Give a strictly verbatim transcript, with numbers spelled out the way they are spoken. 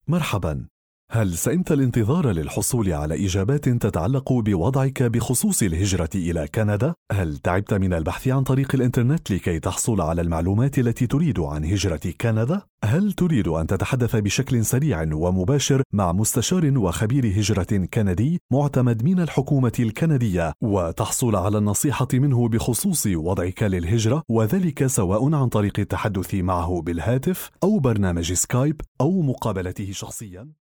مرحبا. هل سئمت الانتظار للحصول على إجابات تتعلق بوضعك بخصوص الهجرة إلى كندا؟ هل تعبت من البحث عن طريق الإنترنت لكي تحصل على المعلومات التي تريد عن هجرة كندا؟ هل تريد أن تتحدث بشكل سريع ومباشر مع مستشار وخبير هجرة كندي معتمد من الحكومة الكندية وتحصل على النصيحة منه بخصوص وضعك للهجرة، وذلك سواء عن طريق التحدث معه بالهاتف أو برنامج سكايب أو مقابلته شخصياً؟